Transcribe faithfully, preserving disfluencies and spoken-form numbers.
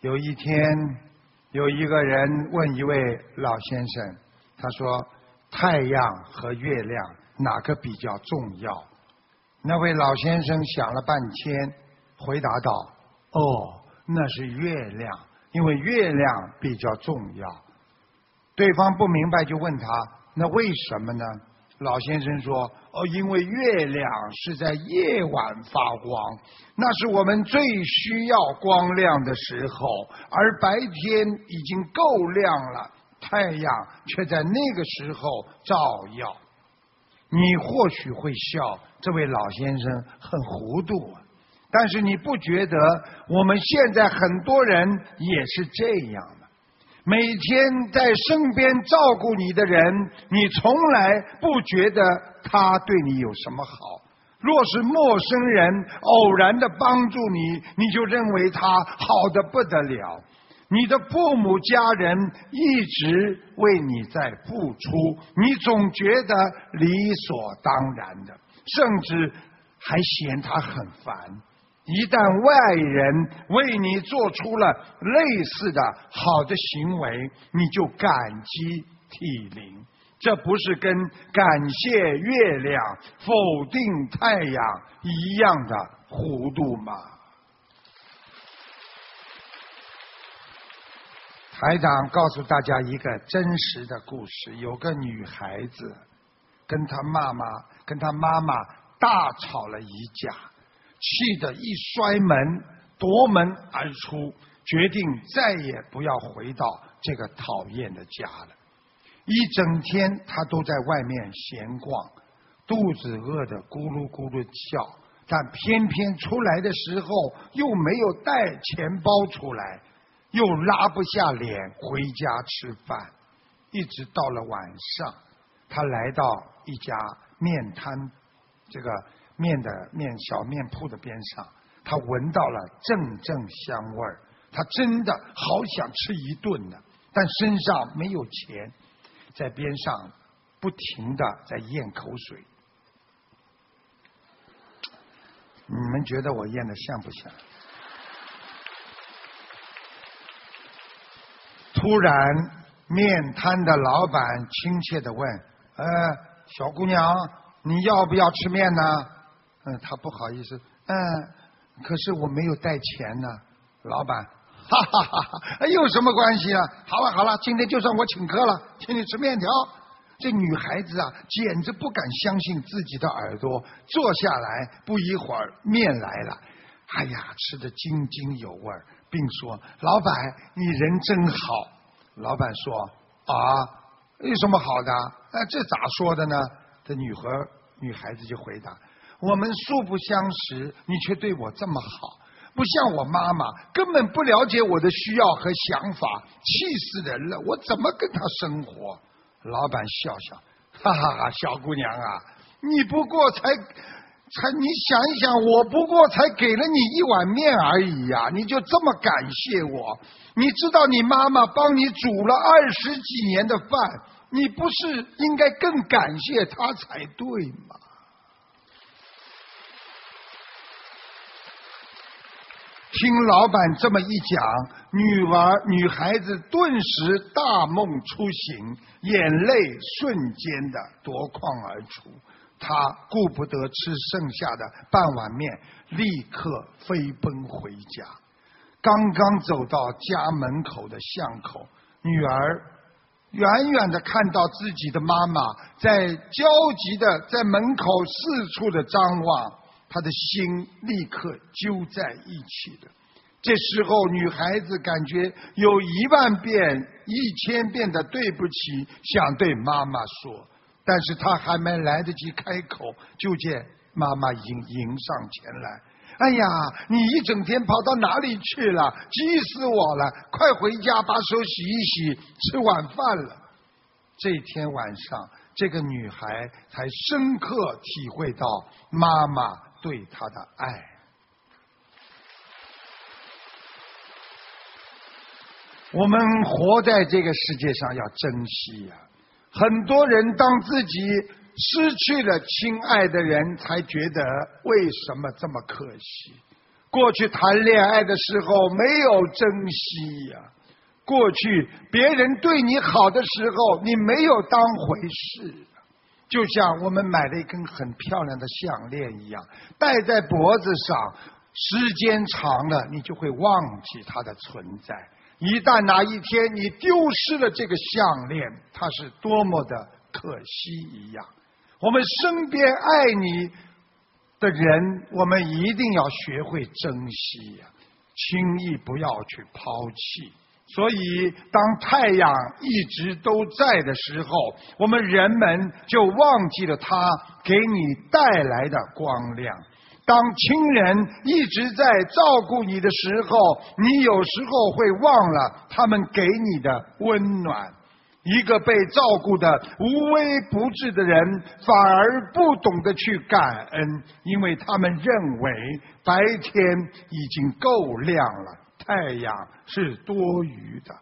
有一天，有一个人问一位老先生，他说：“太阳和月亮哪个比较重要？”那位老先生想了半天，回答道：“哦，那是月亮，因为月亮比较重要。”对方不明白，就问他：“那为什么呢？”老先生说：“哦，因为月亮是在夜晚发光，那是我们最需要光亮的时候，而白天已经够亮了，太阳却在那个时候照耀。”你或许会笑，这位老先生很糊涂，但是你不觉得我们现在很多人也是这样吗？每天在身边照顾你的人，你从来不觉得他对你有什么好。若是陌生人偶然的帮助你，你就认为他好得不得了。你的父母家人一直为你在付出，你总觉得理所当然的，甚至还嫌他很烦。一旦外人为你做出了类似的好的行为，你就感激涕零。这不是跟感谢月亮、否定太阳一样的糊涂吗？台长告诉大家一个真实的故事，有个女孩子跟她妈妈跟她妈妈大吵了一架，气得一摔门，夺门而出，决定再也不要回到这个讨厌的家了。一整天她都在外面闲逛，肚子饿得咕噜咕噜叫，但偏偏出来的时候又没有带钱包出来，又拉不下脸回家吃饭。一直到了晚上，她来到一家面摊，这个面的面小面铺的边上，她闻到了阵阵香味儿，她真的好想吃一顿呢，但身上没有钱，在边上不停的在咽口水。你们觉得我咽的像不像？突然面摊的老板亲切地问：呃小姑娘，你要不要吃面呢？嗯，她不好意思，嗯，可是我没有带钱呢。老板哈哈哈哈，有什么关系啊？好了好了，今天就算我请客了，请你吃面条。这女孩子啊，简直不敢相信自己的耳朵，坐下来不一会儿面来了，哎呀，吃得津津有味，并说：老板你人真好。老板说：啊，有什么好的？哎，这咋说的呢？这女孩女孩子就回答：我们素不相识，你却对我这么好，不像我妈妈，根本不了解我的需要和想法，气死人了，我怎么跟她生活？老板笑笑，哈哈哈，小姑娘啊，你不过才才你想一想，我不过才给了你一碗面而已呀、啊，你就这么感谢我？你知道你妈妈帮你煮了二十几年的饭，你不是应该更感谢她才对吗？听老板这么一讲，女儿女孩子顿时大梦初醒，眼泪瞬间的夺眶而出。她顾不得吃剩下的半碗面，立刻飞奔回家。刚刚走到家门口的巷口，女儿远远的看到自己的妈妈在焦急的在门口四处的张望，她的心立刻揪在一起了。这时候女孩子感觉有一万遍一千遍的对不起想对妈妈说，但是她还没来得及开口，就见妈妈已经迎上前来。哎呀，你一整天跑到哪里去了？急死我了，快回家把手洗一洗，吃晚饭了。这天晚上，这个女孩才深刻体会到妈妈对她的爱。我们活在这个世界上要珍惜呀、啊！很多人当自己失去了亲爱的人，才觉得为什么这么可惜。 过去谈恋爱的时候没有珍惜呀、啊，过去别人对你好的时候你没有当回事，就像我们买了一根很漂亮的项链一样，戴在脖子上，时间长了你就会忘记它的存在。一旦哪一天你丢失了这个项链，它是多么的可惜一样。我们身边爱你的人，我们一定要学会珍惜呀、啊，轻易不要去抛弃。所以当太阳一直都在的时候，我们人们就忘记了它给你带来的光亮。当亲人一直在照顾你的时候，你有时候会忘了他们给你的温暖。一个被照顾的无微不至的人，反而不懂得去感恩，因为他们认为白天已经够亮了，太阳是多余的。